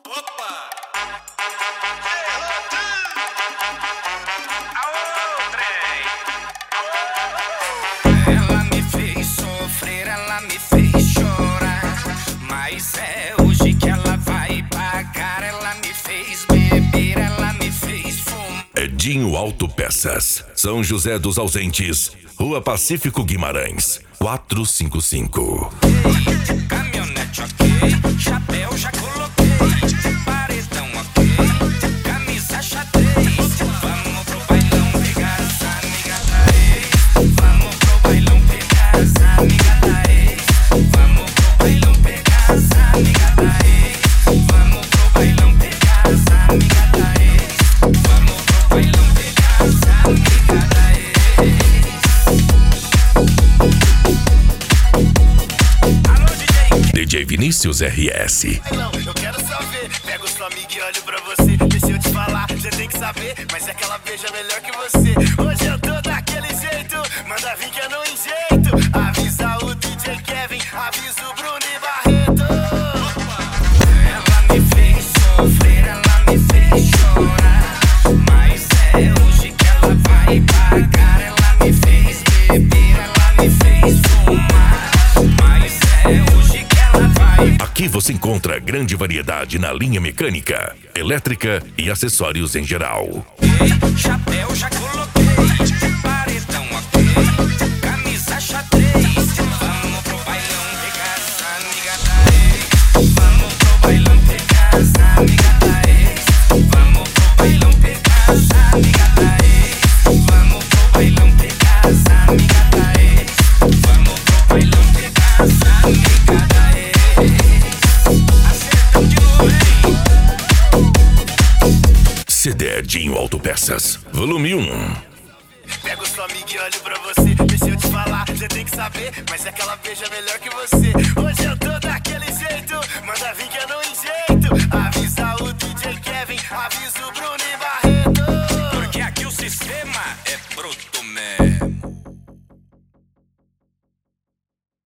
Opa! Ela me fez sofrer, ela me fez chorar, mas é hoje que ela vai pagar. Ela me fez beber, ela me fez fumar. Edinho Autopeças, São José dos Ausentes, Rua Pacífico Guimarães, 455. Caminhonete ok, chapéu já coloquei, paredão ok, camisa xadrez. Vamos pro bailão pegar essa amiga da ex. Vamos pro bailão pegar essa amiga da ex. Vamos pro bailão pegar essa amiga da ex. Vamos pro bailão pegar essa amiga da ex. Vamos pro bailão pegar essa amiga da ex. DJ Vinícius RS. Não, eu quero saber. Pega o seu amigo e olho pra você. Deixa eu te falar, você tem que saber. Mas é que ela beija melhor que você. Hoje eu tô daquele jeito. Manda vir que eu não enjeito. Avisa o DJ Kevin, avisa o Bruno e Barreto. Ela me fez sofrer, ela me fez chorar, mas é hoje que ela vai pagar. Ela me fez beber, ela me fez fumar, mas é hoje que ela vai. Aqui você encontra grande variedade na linha mecânica, elétrica e acessórios em geral. Chapéu já coloquei, paredão ok, camisa xadrez. Vamos pro bailão pegar essa amiga da ex. Vamos pro bailão pegar essa amiga da ex. Vamos pro bailão pegar essa amiga da ex. Vamos pro bailão pegar essa amiga da ex. Vamos pro bailão pegar essa amiga da ex. Acertão de novo, hein? CD Edinho Autopeças, volume 1. Pega o seu amigo e olho pra você. Deixa eu te falar, você tem que saber. Mas é que ela beija melhor que você. Hoje eu tô daquele jeito. Manda vir que eu não enjeito. Avisa o DJ Kevin, avisa o Bruno e Barreto. Porque aqui o sistema é bruto.